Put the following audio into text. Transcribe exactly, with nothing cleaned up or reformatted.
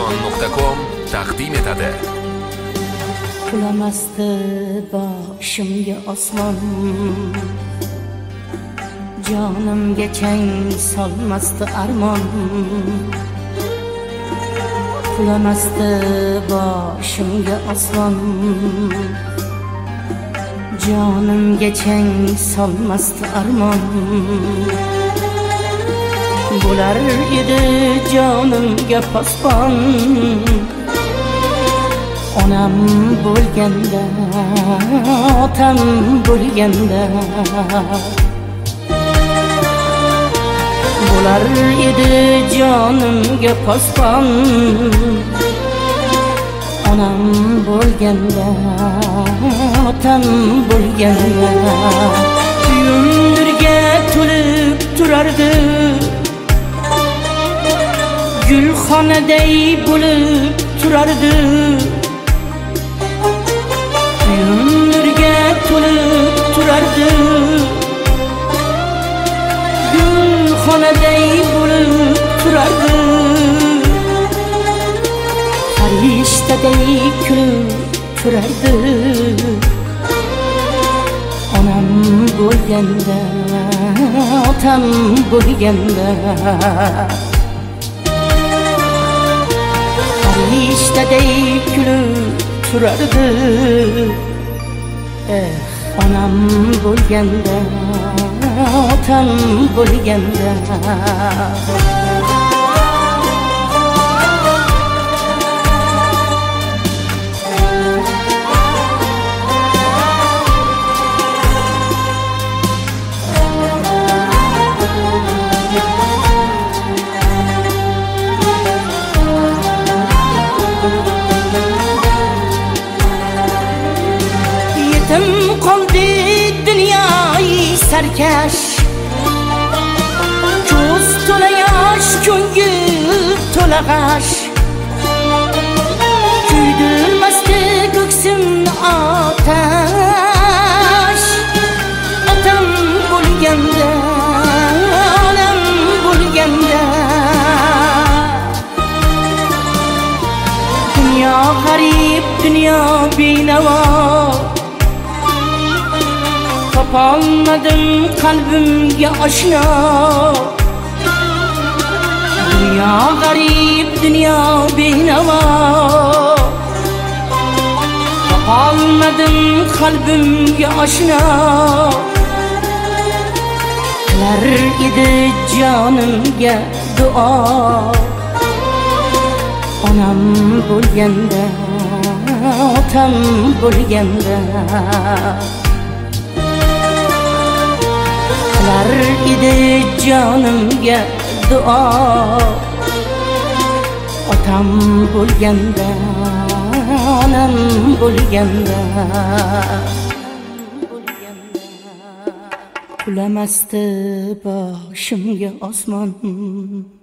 Ozon nuqta com taqdim etadi. Qulamasdi boshimga osmon, jonimga chang solmasdi armon. Qulamasdi boshimga osmon, jonimga chang solmasdi armon. Bo'lar edi jonimga posbon, onam bo'lganda, otam bo'lganda. Bo'lar edi jonimga posbon, onam bo'lganda, otam bo'lganda. Uyimdirga to'lib turardi, gulxonaday bo'lib turardi. Uyimdirga to'lib turardi, gulxonaday bo'lib turardi. Farishtaday kulib turardi. Onam bo'lganda, otam bo'lganda. Farishtaday kulib turardi. Eh, onam bo'lganda, otam bo'lganda. Yetim qoldi dunyoyi sarkash, ko'z to'la yosh, ko'ngil to'la g'ash. Kuydirmasdi ko'ksimni otash. Otam bo'lganda, onam bo'lganda. Dunyo g'arib, dunyo benavo, topolmadim qalbimga oshno. Dunyo g'arib, dunyo benavo, topolmadim qalbimga oshno. Qilar edi jonimga duo, onam bo'lganda, otam bo'lganda. Qilar edi jonimga duo, otam bo'lganda, onam bo'lganda. Qulamasdi boshimga osmon,